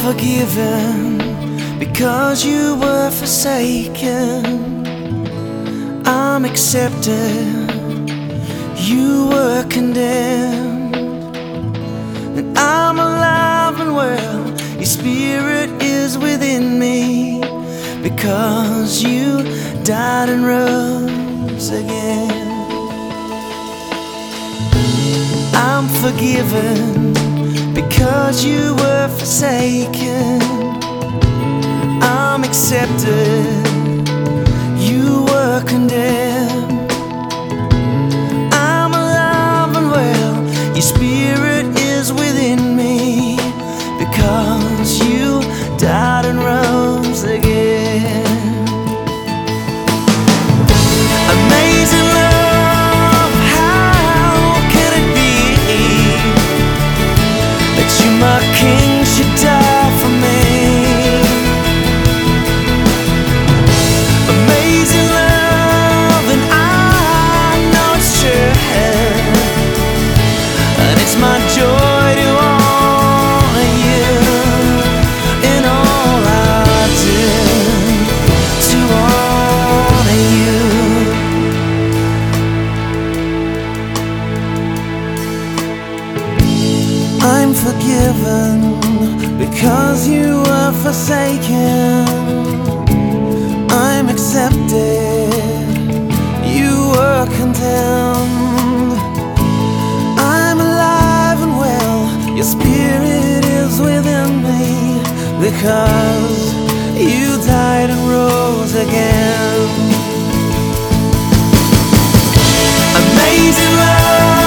forgiven because you were forsaken. I'm accepted, you were condemned. And I'm alive and well, your spirit is within me, because you died and rose again. I'm forgiven because you were forsaken. I'm accepted, you were condemned. I'm alive and well, your spirit is within me, because you died and rose again. Amazing love, how can it be that you, my King, should die for me? Amazing love, and I know it's true, and it's my joy to honor you in all I do, to honor you. I'm forgiven because you were forsaken. I'm accepted, you were condemned. I'm alive and well, your spirit is within me, because you died and rose again. Amazing love,